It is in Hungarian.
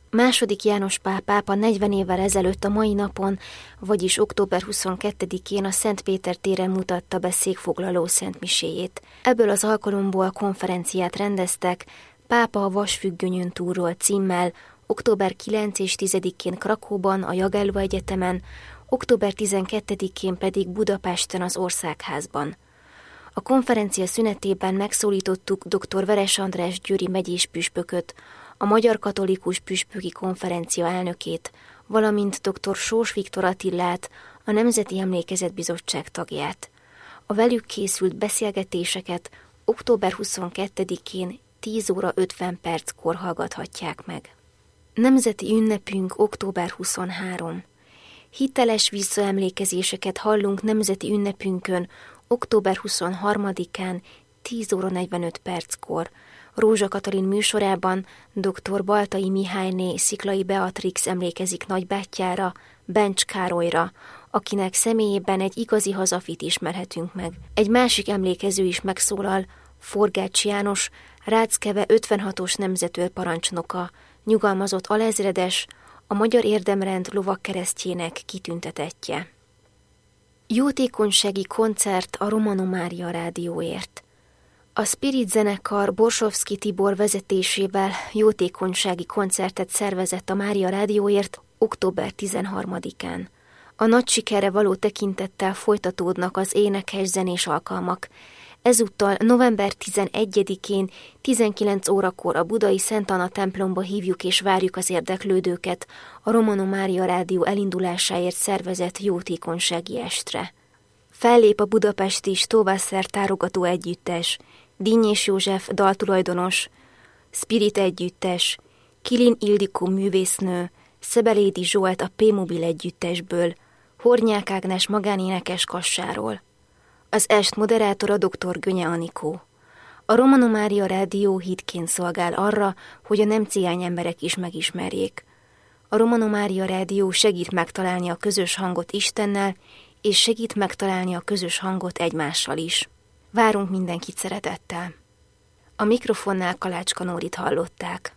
II. János Pál pápa 40 évvel ezelőtt a mai napon, vagyis október 22-én a Szent Péter téren mutatta be székfoglaló szentmiséjét. Ebből az alkalomból konferenciát rendeztek, Pápa a vasfüggönyön túlról címmel, október 9 és 10-én Krakóban, a Jagelló Egyetemen, október 12-én pedig Budapesten az Országházban. A konferencia szünetében megszólítottuk dr. Veres András győri megyés püspököt, a Magyar Katolikus Püspöki Konferencia elnökét, valamint dr. Sós Viktor Attillát, a Nemzeti Emlékezetbizottság tagját. A velük készült beszélgetéseket október 22-én 10 óra 50 perckor hallgathatják meg. Nemzeti ünnepünk október 23. Hiteles visszaemlékezéseket hallunk nemzeti ünnepünkön október 23-án 10 óra 45 perckor. Rózsa Katalin műsorában dr. Baltai Mihályné Sziklai Beatrix emlékezik nagybátyjára, Bencs Károlyra, akinek személyében egy igazi hazafit ismerhetünk meg. Egy másik emlékező is megszólal, Forgács János, Ráckeve 56-os nemzetőr parancsnoka, nyugalmazott alezredes, a Magyar Érdemrend lovagkeresztjének kitüntetettje. Jótékonysági koncert a Romano Mária Rádióért. A Spirit zenekar Borsovszky Tibor vezetésével jótékonysági koncertet szervezett a Mária Rádióért október 13-án. A nagy sikerre való tekintettel folytatódnak az énekes-zenés alkalmak. Ezúttal november 11-én 19 órakor a budai Szent Anna templomba hívjuk és várjuk az érdeklődőket a Romano Mária Rádió elindulásáért szervezett jótékonysági estre. Fellép a budapesti Stóvászer tárogató együttes, Dinnyés József daltulajdonos, Spirit együttes, Kilin Ildikó művésznő, Szebelédi Zsolt a P-Mobil együttesből, Hornyák Ágnes magánénekes Kassáról. Az est moderátora dr. Gönye Anikó. A Romano Mária Rádió hitként szolgál arra, hogy a nem cigány emberek is megismerjék. A Romano Mária Rádió segít megtalálni a közös hangot Istennel, és segít megtalálni a közös hangot egymással is. Várunk mindenkit szeretettel. A mikrofonnál Kalácska Nórit hallották.